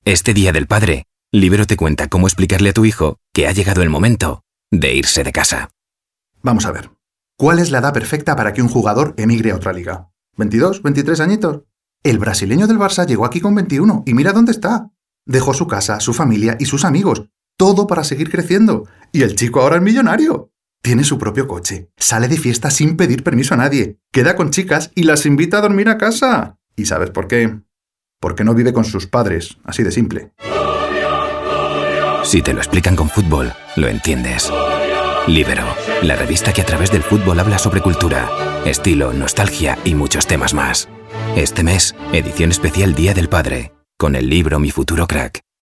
Este Día del Padre, Libero te cuenta cómo explicarle a tu hijo que ha llegado el momento de irse de casa. Vamos a ver. ¿Cuál es la edad perfecta para que un jugador emigre a otra liga? ¿22, 23 añitos? El brasileño del Barça llegó aquí con 21 y mira dónde está. Dejó su casa, su familia y sus amigos. Todo para seguir creciendo. Y el chico ahora es millonario. Tiene su propio coche. Sale de fiesta sin pedir permiso a nadie. Queda con chicas y las invita a dormir a casa. ¿Y sabes por qué? Porque no vive con sus padres. Así de simple. Si te lo explican con fútbol, lo entiendes. Libero, la revista que a través del fútbol habla sobre cultura, estilo, nostalgia y muchos temas más. Este mes, edición especial Día del Padre, con el libro Mi futuro crack.